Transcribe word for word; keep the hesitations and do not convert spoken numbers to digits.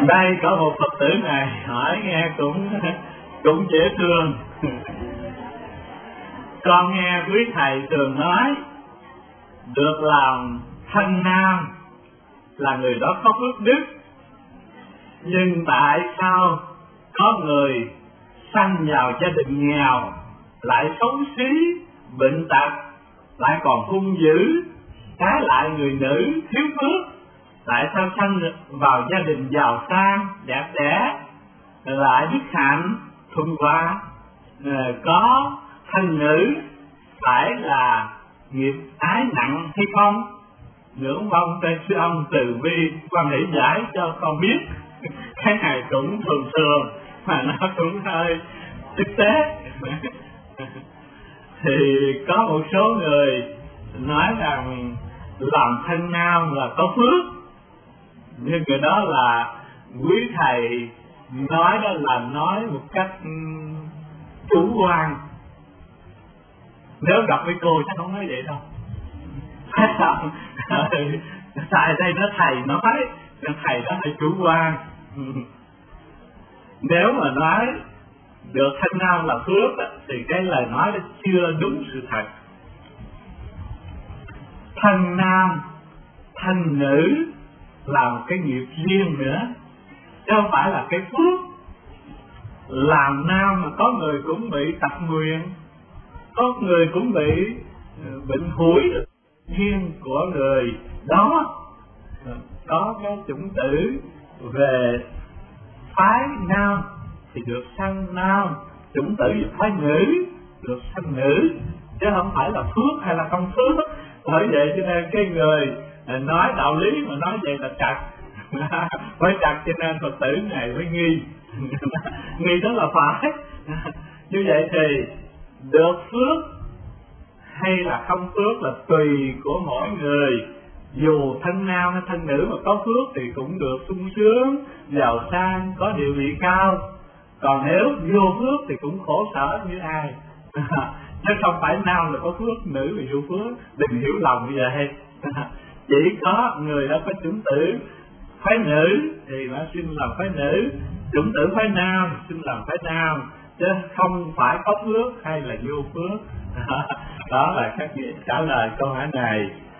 Đây có một Phật tử này hỏi nghe cũng cũng dễ thương. Con nghe quý thầy thường nói được làm thân nam là người đó có phước đức, nhưng tại sao có người sanh vào gia đình nghèo, lại xấu xí, bệnh tật, lại còn hung dữ, trái lại người nữ thiếu phước? Tại sao sanh vào gia đình giàu sang, đẹp đẽ, lại đức hạnh, thuần hòa, có thân nữ, phải là nghiệp ái nặng hay không? Ngưỡng mong trên sư ông từ bi quan hệ giải cho con biết. Cái này cũng thường thường mà nó cũng hơi thực tế. Thì có một số người nói rằng làm thân nam là có phước, nhưng cái đó là quý thầy nói đó là nói một cách chủ quan. Nếu gặp với cô chắc không nói vậy đâu. Phải không? Tại đây nó thầy nói, thầy đó là chủ quan. Nếu mà nói được thân nam là phước thì cái lời nói đó chưa đúng sự thật. Thân nam, thân nữ là một cái nghiệp riêng nữa, chứ không phải là cái phước. Làm nam mà có người cũng bị tật nguyền, có người cũng bị bệnh hủi riêng của người đó. Có cái chủng tử về phái nam thì được sanh nam, chủng tử về phái nữ được sanh nữ, chứ không phải là phước hay là không phước. Bởi vậy cho nên cái người nói đạo lý mà nói vậy là trật. Phải trật, cho nên Phật tử này mới nghi. Nghi đó là phải. Như vậy thì được phước hay là không phước là tùy của mỗi người. Dù thân nam hay thân nữ mà có phước thì cũng được sung sướng, giàu sang, có địa vị cao. Còn nếu vô phước thì cũng khổ sở như ai. Chứ không phải nam là có phước, nữ là vô phước. Đừng hiểu lầm như vậy. Chỉ có người đó có chủng tử phái nữ thì nó xin làm phái nữ, chủng tử phái nam xin làm phái nam, chứ không phải có phước hay là vô phước. Đó là các vị trả lời câu hỏi này.